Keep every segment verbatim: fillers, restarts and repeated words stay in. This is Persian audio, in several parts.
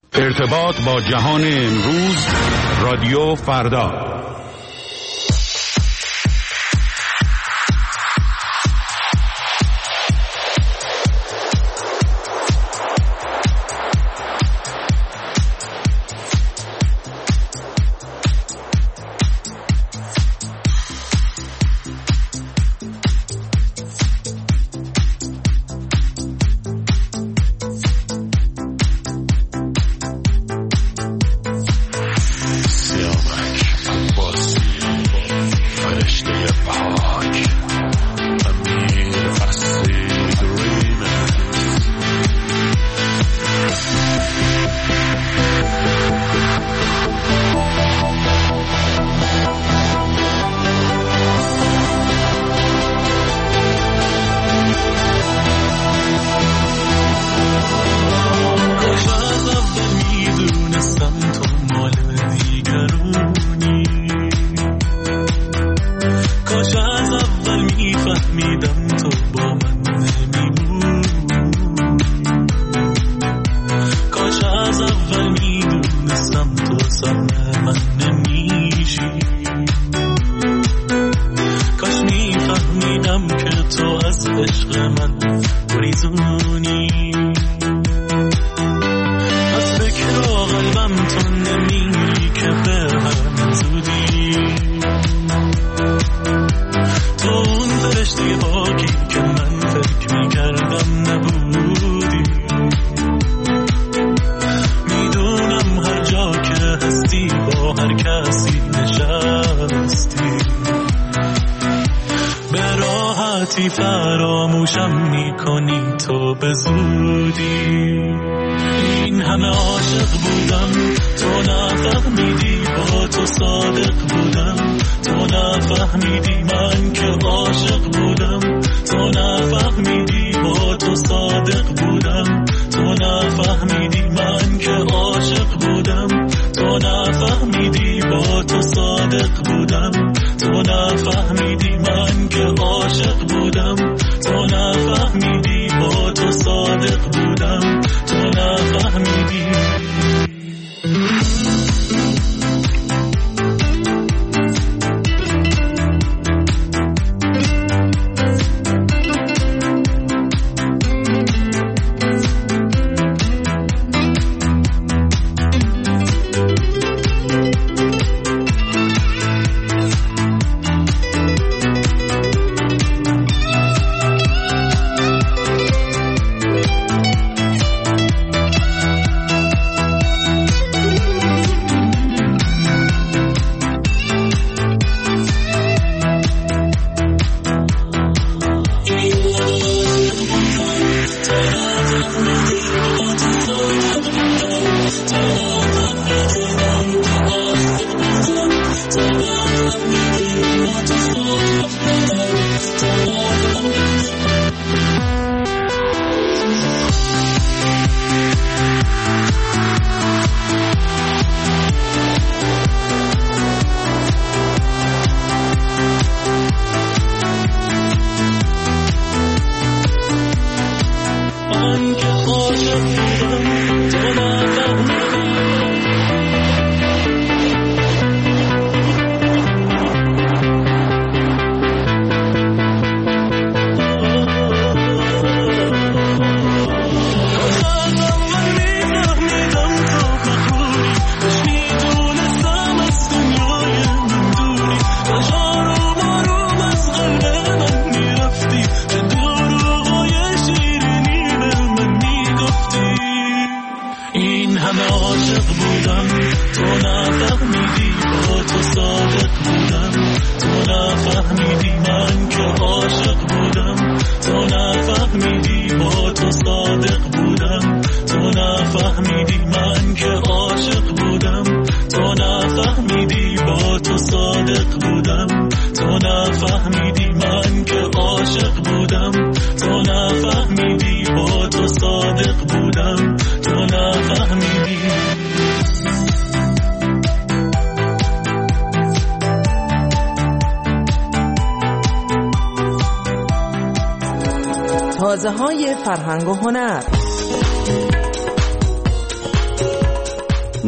ارتباط با جهان امروز، رادیو فردا. فراموشم میکنی تو به زودی. این همه عاشق بودم تو نفهمیدی، با تو صادق بودم تو نفهمیدی، من که عاشق بودم تو نفهمیدی، با تو صادق بودم تو نفهمیدی، من که عاشق بودم تو نفهمیدی، با تو صادق بودم تو نفهمیدی، من که عاشق بودم تو نفهمیدی، با تو صادق بودم تو نفهمیدی. تازه‌های فرهنگ و هنر.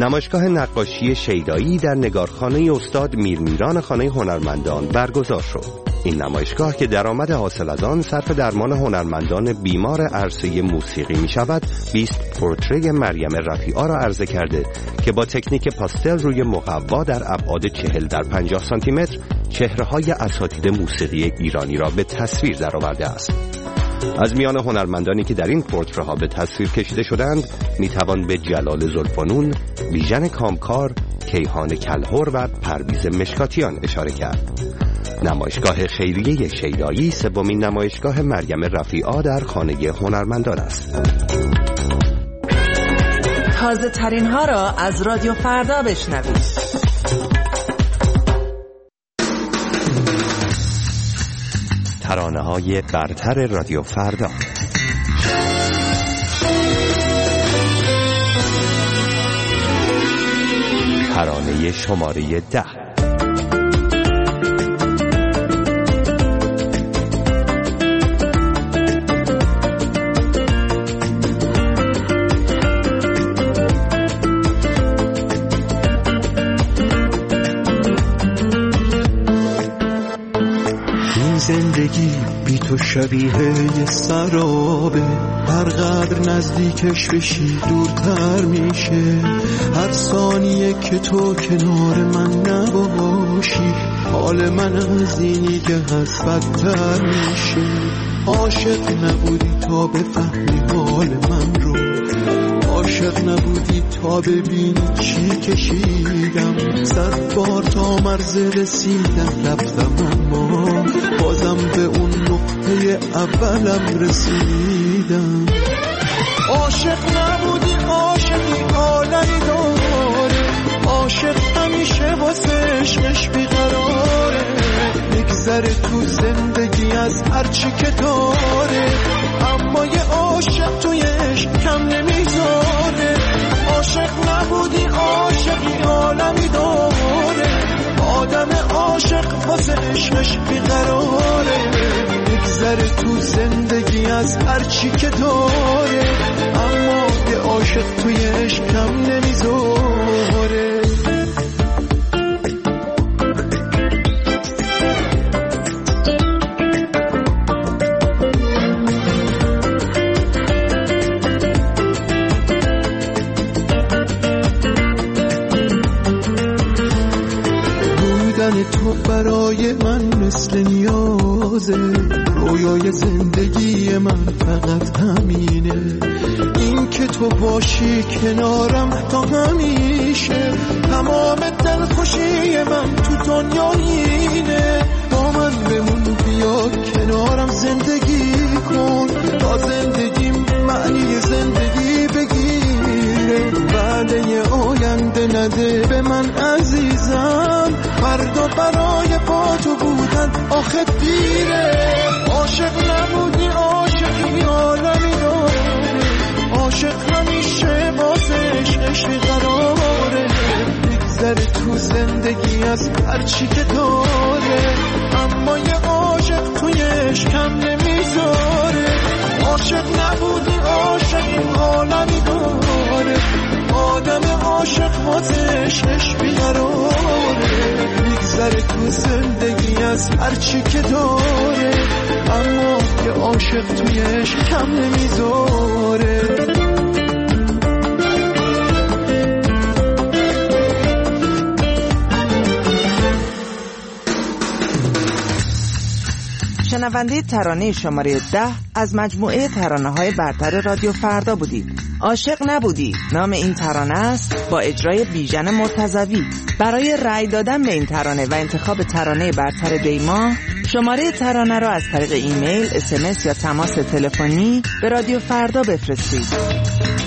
نمایشگاه نقاشی شیدایی در نگارخانه استاد میرمیران خانه هنرمندان برگزار شد. این نمایشگاه که درآمد حاصل از آن صرف درمان هنرمندان بیمار عرصه موسیقی می شود، بیست پورتری مریم رفیعی را عرضه کرده که با تکنیک پاستل روی مقوا در ابعاد چهل در پنجاه سانتی متر چهره‌های اساتید موسیقی ایرانی را به تصویر درآورده است. از میان هنرمندانی که در این پورتره‌ها به تصویر کشیده شدند میتوان به جلال زلفانون، بیژن کامکار، کیهان کلهر و پرویز مشکاتیان اشاره کرد. نمایشگاه خیریه شیدایی سومین نمایشگاه مریم رفیعی در خانه هنرمندان است. تازه ترین ها را از رادیو فردا بشنوید. ترانه‌های برتر رادیو فردا. ترانه شماره ده. زندگی بی تو شبیه یه سرابه، هر قدر نزدیکش بشی دورتر میشه. هر ثانیه که تو کنار من نباشی حال من از اینی که هست بدتر میشه. عاشق نبودی تا بفهمی حال من رو، عاشق نبودی تا ببینی چی کشیدم. صد بار تا مرز رسیدم رفتم اما بازم به اون نقطه اولم رسیدم. عاشق نبودی عاشقی عالمی داره، عاشق همیشه واسه عشقش بیقراره. میگذره تو زندگی از هرچی که داره، اما یه عاشق توی عشق کم نمیذاره. عاشق نبودی عاشقی عالمی داره، آدم عاشق واسه عشقش بیقراره. میگذره تو زندگی از هرچی که داره، اما یه عاشق توی عشق کم نمیذاره. تو برای من مثل نیازه، رویای زندگی من فقط همینه. این که تو باشی کنارم تا همیشه، تمام دلخوشی من تو دنیا اینه. با من بمون بیا کنارم زندگی کن، تا زندگیم معنی زندگی بگیره. وعده آینده نده به من عزیزم، فردا برای با تو بودن آخه دیره. عاشق نبودی عاشقی عالمی داره، عاشق همیشه واسه عشقش بیقراره. میگذره تو زندگی از هرچی که داره، اما یه عاشق توی عشق کم نمیذاره. عاشق نبودی عاشقی عالمی داره، آدم عاشق واسه عشقش بیقراره. میگذره تو زندگی از هرچی که داره، اما یه عاشق توی عشق کم نمیذاره. شنونده ترانه شماره ده از مجموعه ترانه‌های برتر رادیو فردا بودید. عاشق نبودی نام این ترانه است، با اجرای بیژن مرتضوی. برای رأی دادن به این ترانه و انتخاب ترانه برتر دیما، شماره ترانه را از طریق ایمیل، اس ام اس یا تماس تلفنی به رادیو فردا بفرستید.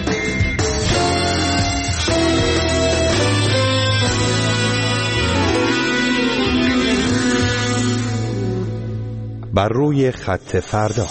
بر روی خط فردا.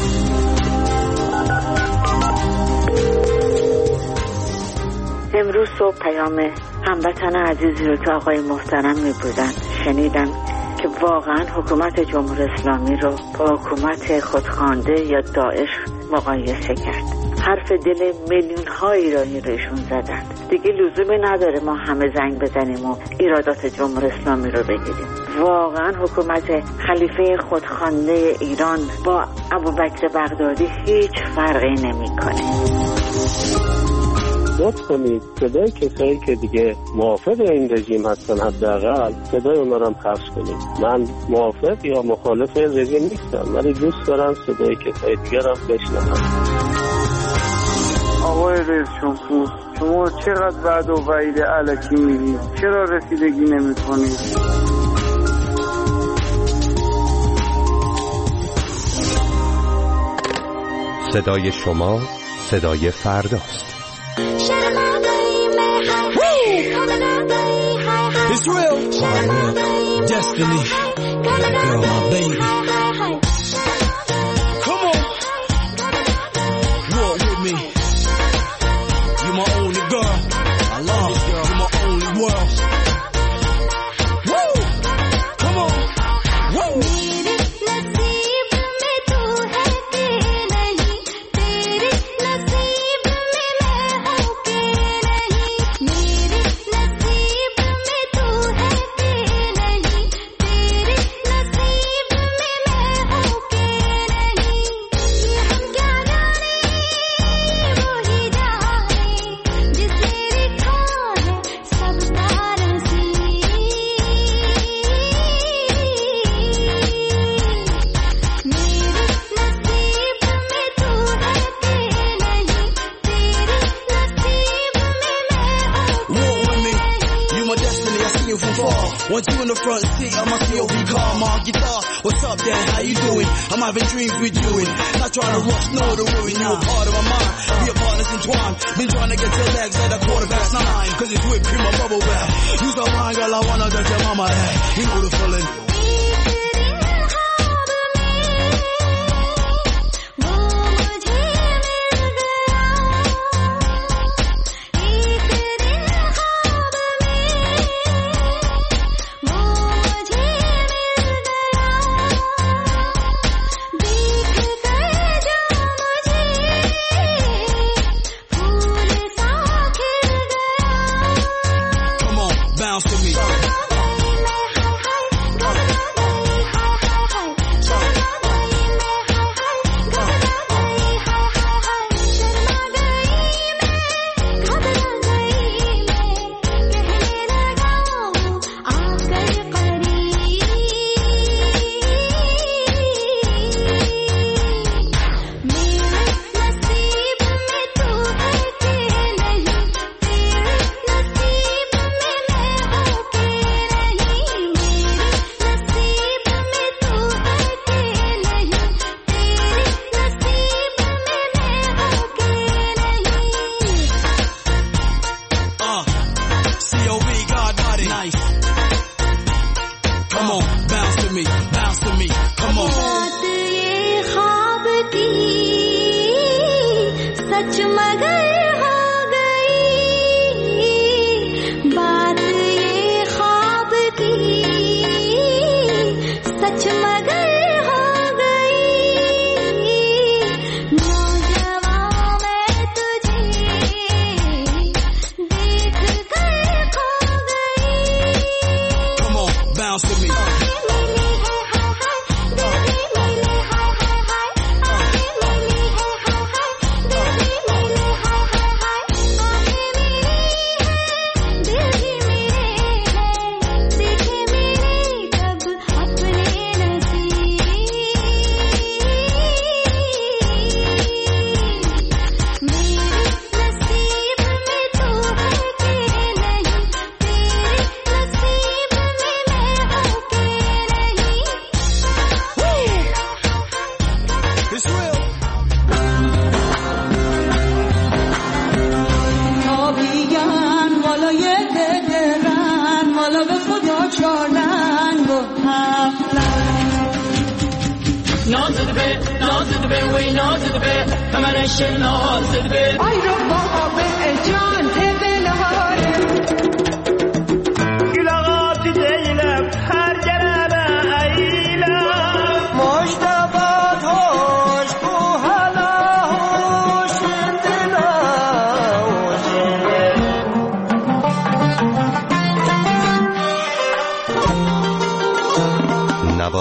امروز صبح پیام هموطن عزیزی رو که آقای محترم می بودن شنیدم که واقعا حکومت جمهوری اسلامی رو با حکومت خودخوانده یا داعش مقایسه کرد. حرف دل میلیون ها ایرانی رو ایشون زدن. دیگه لزومی نداره ما همه زنگ بزنیم و ایرادات جمهوری اسلامی رو بگیریم. واقعا حکومت خلیفه خودخوانده ایران با ابوبکر بغدادی هیچ فرقی نمیکنه. لطف کنید صدای کسایی که دیگه موافق این رژیم هستن حداقل صدای اونا رو هم پخش کنید. من موافق یا مخالف این رژیم نیستم، ولی دوست دارم صدای کسای دیگه رو بشنوم. آقای رئیس جمهور، شما چقدر وعده و وعید الکی میگید؟ چرا رسیدگی نمی‌کنید؟ صدای شما صدای فرداست. It's real. Destiny. Girl, my baby. Come on. Walk with me. You're my only girl. I love this girl. You're my only world. Woo. Come on. Woo. Want you in the front seat of my C O V car, my guitar. What's up, Dan? How you doing? I'm having dreams with you and not trying to rush, nor to ruin you. A part of my mind, we are partners entwined. Been trying to get your legs at a quarter past nine, cause it's whipped cream or bubble bath. Use the line, girl, I wanna touch your mama. Hey, you know the feeling.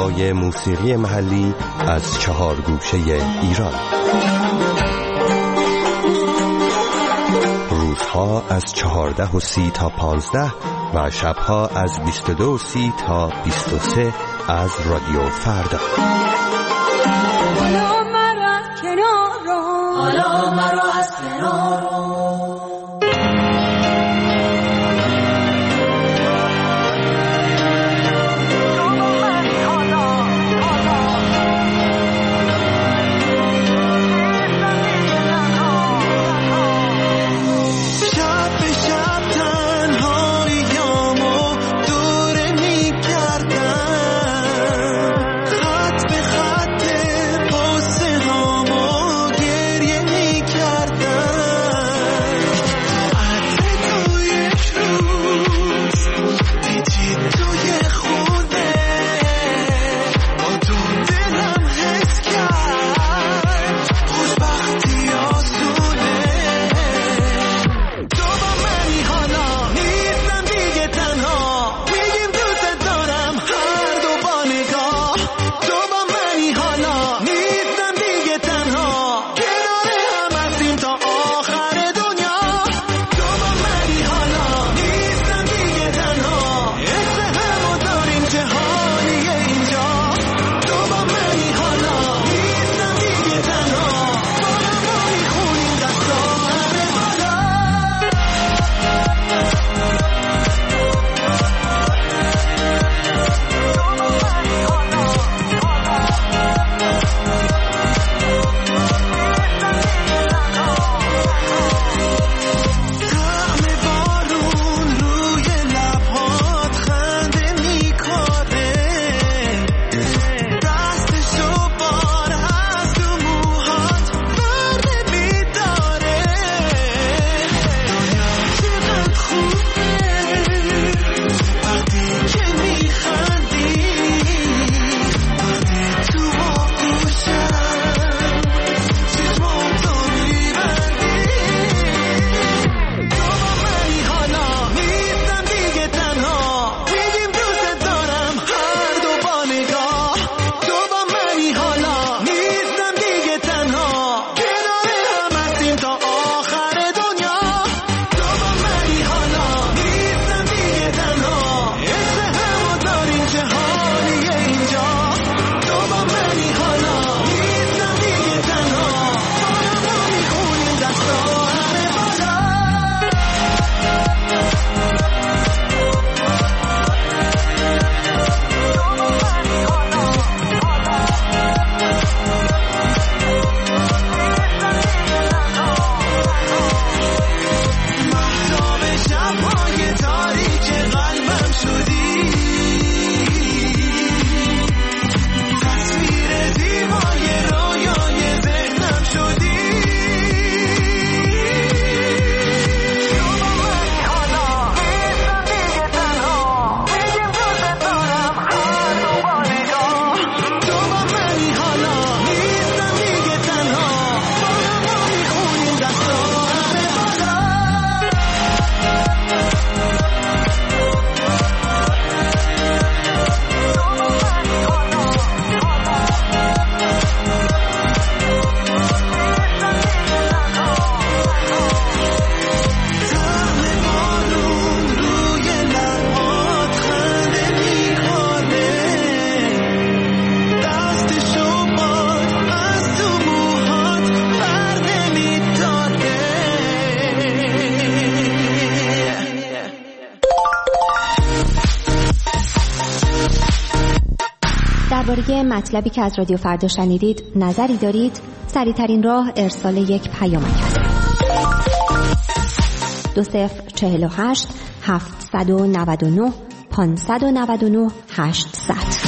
صدای موسیقی محلی از چهار گوشه ایران. روزها از چهارده و سی تا پانزده و شبها از بیست و دو و سی تا بیست و سه از رادیو فردا. حالا مرا کنار رو، حالا مرا از کنار رو. درباره مطلبی که از رادیو فردا شنیدید نظری دارید؟ سریع‌ترین راه ارسال یک پیامک است. دو صفر چهل و هشت هفتصد و نود و نه پانصد و نود و نه هشتصد.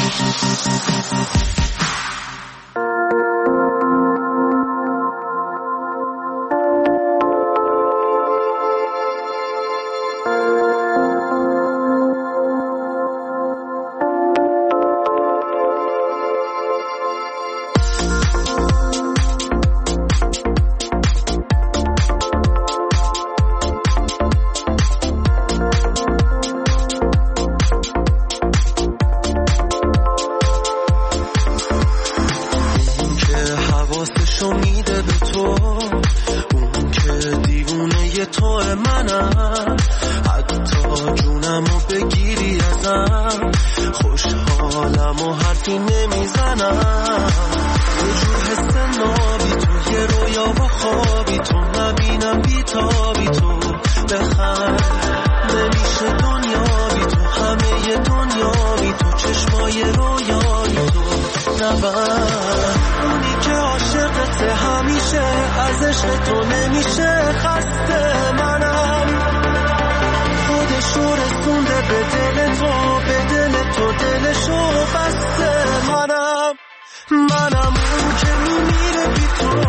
روی تو منم، حتی جونمو بگیری ازم خوشحالم و حرفی نمیزنم. یه جور حس نابی تو، یه رویا و خوابی تو، نبینم بیتابی تو، بخند نمیشه دنیا بی تو، همه ی دنیا بی تو، چشمای رویای تو نبند. اونی که عاشقته همیشه، از عشق تو نمیشه خسته منم. خودشو رسونده به دل تو، به دل تو دلشو بسته منم. منم اون که میمیره بی تو،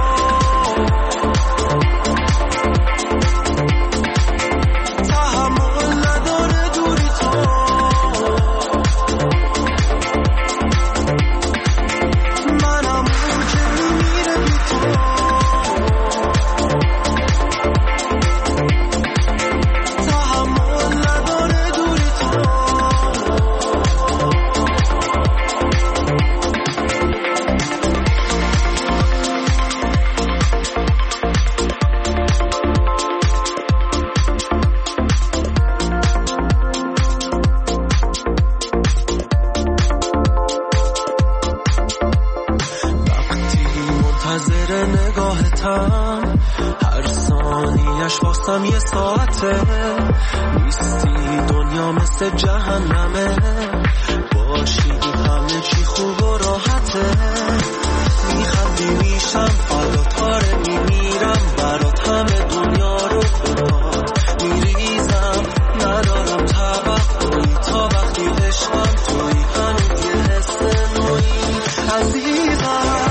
هر ثانیش واسم یه ساعته، نیستی دنیا مثل جهنمه، باشی همه چی خوب و راحته. میخندی میشم حالا تاره میمیرم، برات همه دنیا رو بپا میریزم. ندارم توقعی تا وقتی عشقم توی، هنوز یه حس نوعی عزیزم.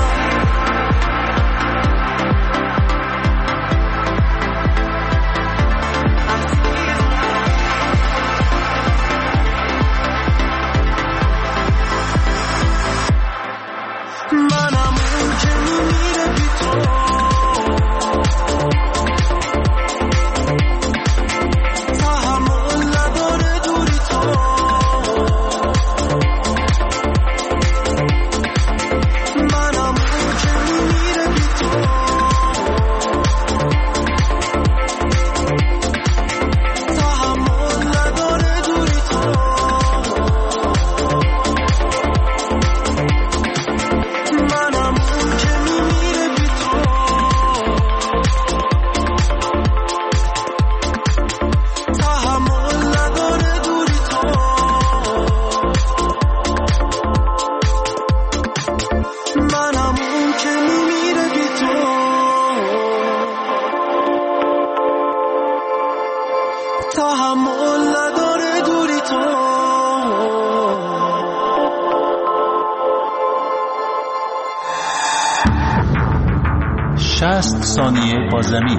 شصت ثانیه با زمین.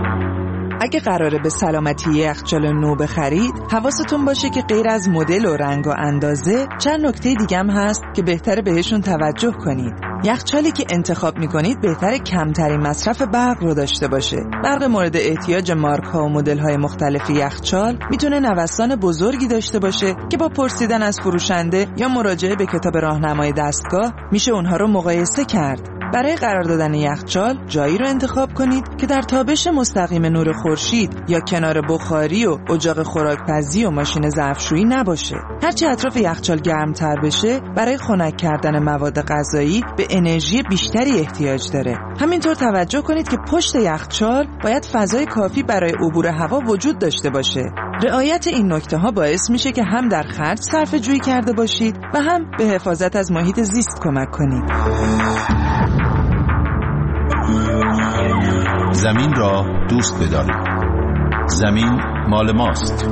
اگه قراره به سلامتی یخچال نو بخرید، حواستون باشه که غیر از مدل و رنگ و اندازه، چند نکته دیگه هم هست که بهتره بهشون توجه کنید. یخچالی که انتخاب میکنید بهتره کمترین مصرف برق رو داشته باشه. برق مورد احتیاج مارک ها و مدل های مختلف یخچال میتونه نوسان بزرگی داشته باشه که با پرسیدن از فروشنده یا مراجعه به کتاب راهنمای دستگاه میشه اونها رو مقایسه کرد. برای قرار دادن یخچال جایی رو انتخاب کنید که در تابش مستقیم نور خورشید یا کنار بخاری و اجاق خوراکپزی و ماشین ظرفشویی نباشه. هرچی اطراف یخچال گرمتر بشه، برای خنک کردن مواد غذایی به انرژی بیشتری احتیاج داره. همینطور توجه کنید که پشت یخچال باید فضای کافی برای عبور هوا وجود داشته باشه. رعایت این نکته ها باعث میشه که هم در خرج صرفه جویی کرده باشید و هم به حفاظت از محیط زیست کمک کنید. زمین را دوست بدارید. زمین مال ماست.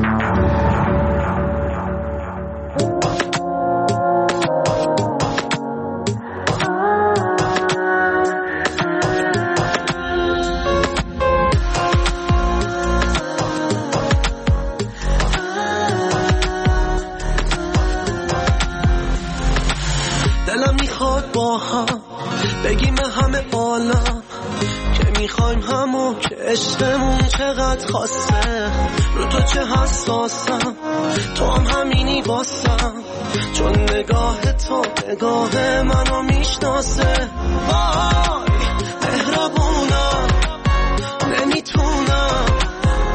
دلم میخواد با هم بگیم همه عالم که میخوایم همون که عشقمون چقدر خاصه. رو تو چه حساسم، تو هم همینی باسم، چون نگاه تو نگاه منو میشناسه. وای مهربونم، نمیتونم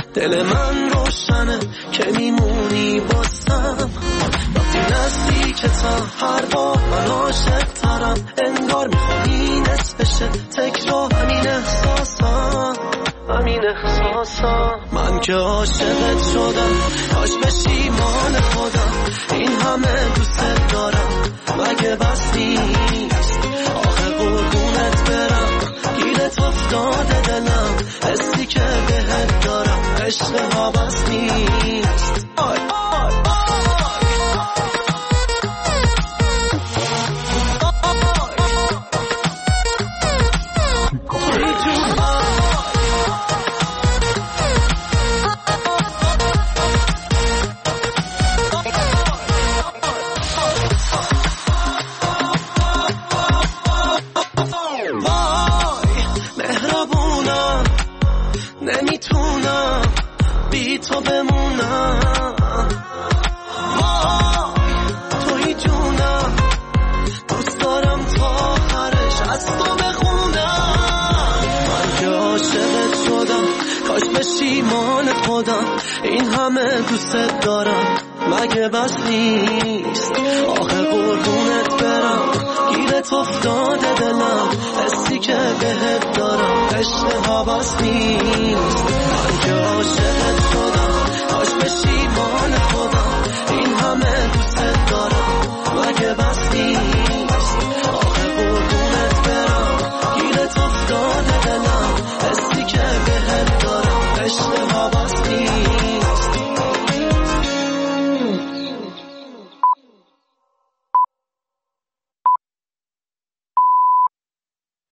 دل من روشنه که میمونی بازم وقتی نزدیکتم هر بار من عاشق ترم انگار میخوایی نصفشه تکرار همین احساسم همین احساسم من که عاشقت شدم کاش پشیمان خودم این همه دوست دارم مگه بس نیست آخه قربونت برم گیرت افتاده دلم حسی که بهت دارم عشق ها بس نیست آی آی تو بمونم وای توی جونم دوست دارم تا آخرش از تو بخونم من که عاشقت شدم کاش پشیمان خودم این همه دوست دارم مگه بس نیست آخه قربونت برم گیرت افتاده دلم حسی که بهت دارم عشق ها بس نیست من که عاشقت شدم کاش بشی